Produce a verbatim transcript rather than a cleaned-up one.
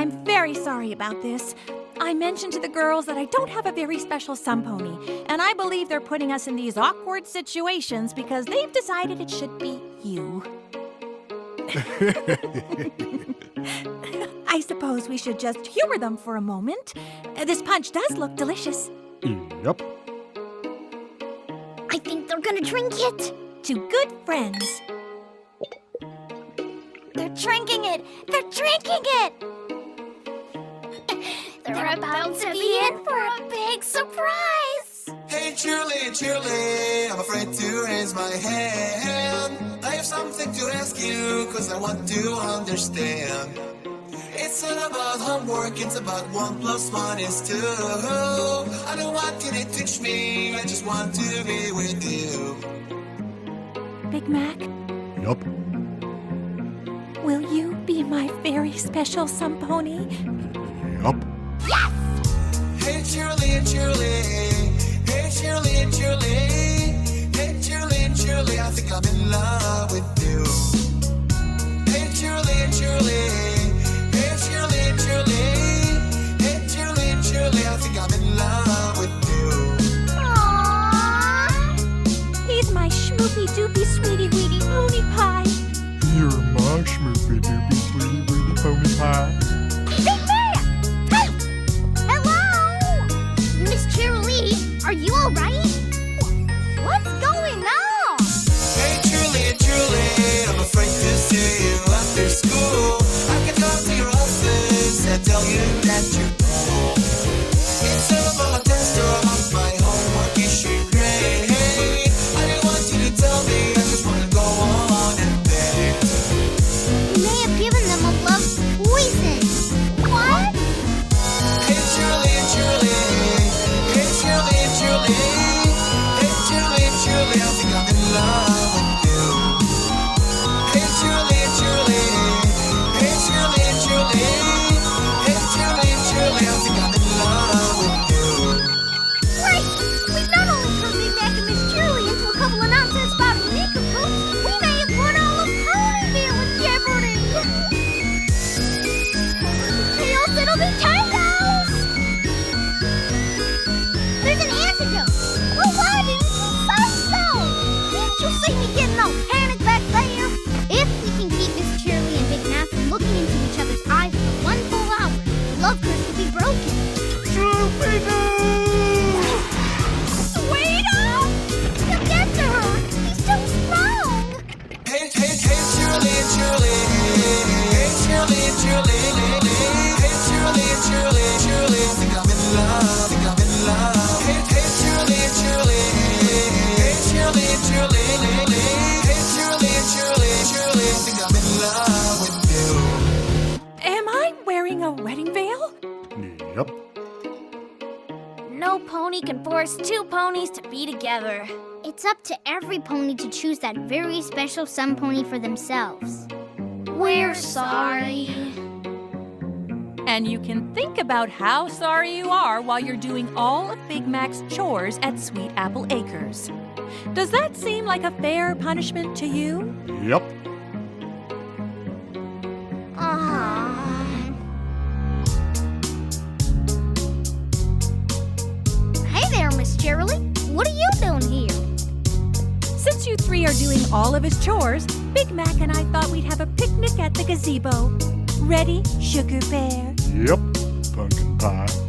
I'm very sorry about this. I mentioned to the girls that I don't have a very special sun pony, and I believe they're putting us in these awkward situations because they've decided it should be you. I suppose we should just humor them for a moment. Uh, This punch does look delicious. Yep. I think they're gonna drink it. To good friends. They're drinking it. They're drinking it. They're about to be in for a big surprise. Hey, Julie, Julie, I'm afraid to raise my hand. I have something to ask you, cause I want to understand. It's not about homework, it's about one plus one is two. I don't want you to teach me, I just want to be with you. Big Mac, Yup. will you be my very special sun pony? Yup. Hey, Julie, Julie, hey, Julie, Julie, hey, Julie, Julie, I think I'm in love with you. Hey, Julie, Julie, hey, Julie, Julie, hey, Julie, Julie, I think I'm in love with you. Aww. He's my schmoopy doopy sweetie weetie pony pie. You're my schmoopy doopy sweetie weetie pony pie. Big Mac! Hey! Hello! Miss Cheerilee, are you all right? What's going on? Hey, Julie, Julie, I'm afraid to see you after school. I can come to your office and tell you that you're cool. Instead of my test or about my homework issue grade, I don't want you to tell me, I just want to go on and beg. You may have given them a love poison. What? Hey, Julie, Julie, hey, Julie, Julie, hey, Julie, Julie, I think I'm in love with you. Hey, Julie, Julie, hey, Julie, Julie, hey, Julie, Julie, I think I'm in love with you. Great! We've not only turned Big Mac and Miss Cheerilee into a couple of nonsense about makeup books, we may have put all of Ponyville in jeopardy. Chaos, it'll be chaos! There's an antidote! Well, why didn't you say so? Didn't you see me getting all panicked back there? If we can keep Miss Cheerilee and Big Mac from looking into each other's eyes for one full hour, the love curse will be broken. Wait up! He'll get to her! He's too strong! Hey, hey, hey, Julie, Julie, hey, Julie, Julie, hey, Julie, Julie, Julie, I think I'm in love, think I'm in love. Hey, hey, Julie, Julie, hey, Julie, Julie, hey, Julie, Julie, Julie, I think I'm in love with you. Am I wearing a wedding veil? Yep. No pony can force two ponies to be together. It's up to every pony to choose that very special sun pony for themselves. We're sorry. And you can think about how sorry you are while you're doing all of Big Mac's chores at Sweet Apple Acres. Does that seem like a fair punishment to you? Yep. Um. Hey there, Miss Cheerilee. What are you doing here? Since you three are doing all of his chores, Big Mac and I thought we'd have a picnic at the gazebo. Ready, Sugar Bear? Yep. Pumpkin pie.